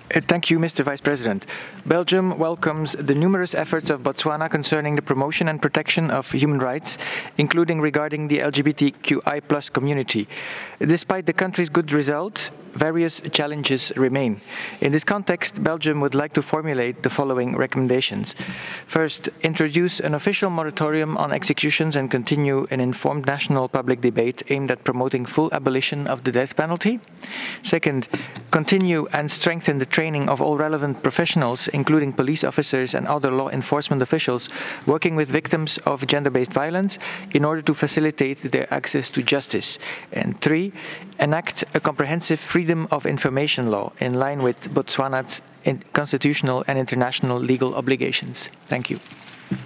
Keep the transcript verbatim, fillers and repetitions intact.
Uh, Thank you, Mister Vice President. Belgium welcomes the numerous efforts of Botswana concerning the promotion and protection of human rights, including regarding the L G B T Q I plus community. Despite the country's good results, various challenges remain. In this context, Belgium would like to formulate the following recommendations. First, introduce an official moratorium on executions and continue an informed national public debate aimed at promoting full abolition of the death penalty. Second, continue and strengthen the training of all relevant professionals, including police officers and other law enforcement officials working with victims of gender-based violence in order to facilitate their access to justice. And three, enact a comprehensive freedom of information law in line with Botswana's constitutional and international legal obligations. Thank you.